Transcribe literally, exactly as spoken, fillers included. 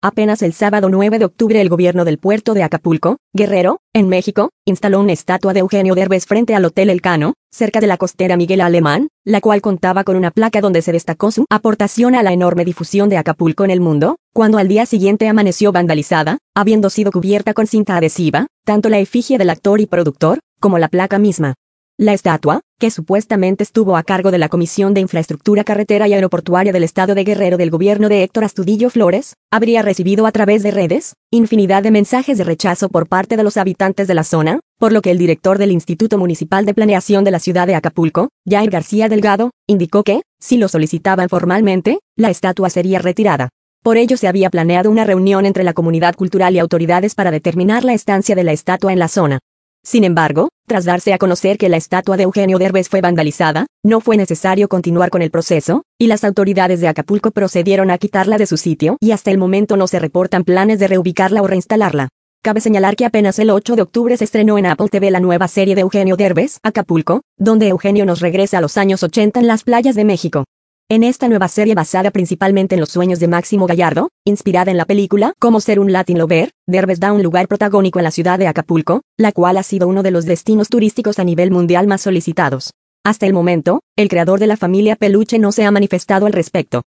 Apenas el sábado nueve de octubre el gobierno del puerto de Acapulco, Guerrero, en México, instaló una estatua de Eugenio Derbez frente al Hotel Elcano, cerca de la costera Miguel Alemán, la cual contaba con una placa donde se destacó su aportación a la enorme difusión de Acapulco en el mundo, cuando al día siguiente amaneció vandalizada, habiendo sido cubierta con cinta adhesiva, tanto la efigie del actor y productor, como la placa misma. La estatua, que supuestamente estuvo a cargo de la Comisión de Infraestructura Carretera y Aeroportuaria del Estado de Guerrero del gobierno de Héctor Astudillo Flores, habría recibido a través de redes, infinidad de mensajes de rechazo por parte de los habitantes de la zona, por lo que el director del Instituto Municipal de Planeación de la ciudad de Acapulco, Jair García Delgado, indicó que, si lo solicitaban formalmente, la estatua sería retirada. Por ello se había planeado una reunión entre la comunidad cultural y autoridades para determinar la estancia de la estatua en la zona. Sin embargo, tras darse a conocer que la estatua de Eugenio Derbez fue vandalizada, no fue necesario continuar con el proceso, y las autoridades de Acapulco procedieron a quitarla de su sitio y hasta el momento no se reportan planes de reubicarla o reinstalarla. Cabe señalar que apenas el ocho de octubre se estrenó en Apple T V la nueva serie de Eugenio Derbez, Acapulco, donde Eugenio nos regresa a los años ochenta en las playas de México. En esta nueva serie basada principalmente en los sueños de Máximo Gallardo, inspirada en la película Cómo ser un Latin Lover, Derbez da un lugar protagónico en la ciudad de Acapulco, la cual ha sido uno de los destinos turísticos a nivel mundial más solicitados. Hasta el momento, el creador de la familia Peluche no se ha manifestado al respecto.